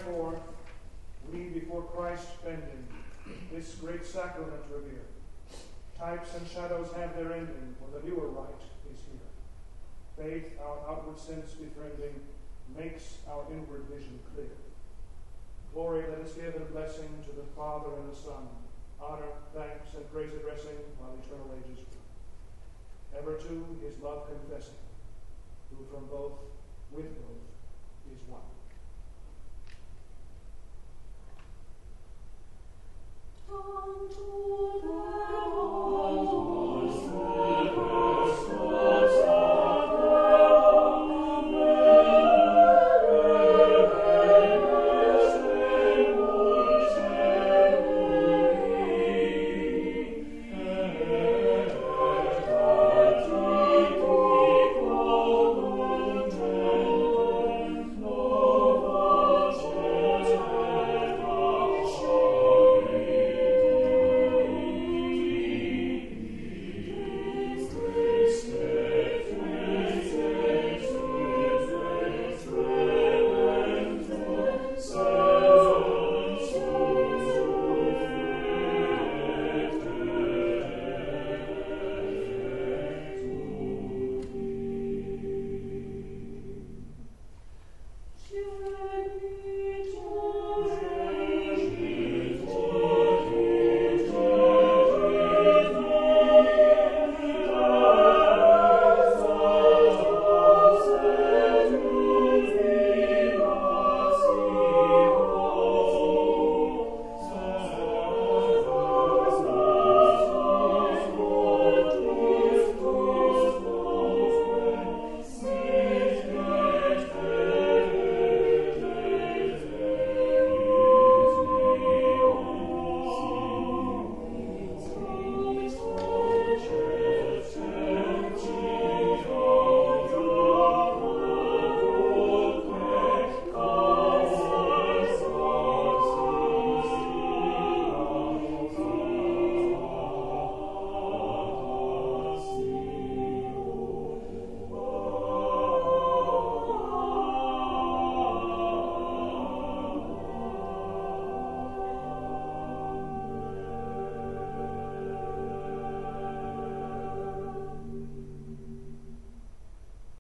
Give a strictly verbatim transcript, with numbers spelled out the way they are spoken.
therefore, we before Christ bending, this great sacrament revere. Types and shadows have their ending, for the newer rite is here. Faith, our outward sense befriending, makes our inward vision clear. Glory let us give and blessing to the Father and the Son, honor, thanks, and praise addressing while eternal ages be. Ever to his love confessing, who from both, with both, is one.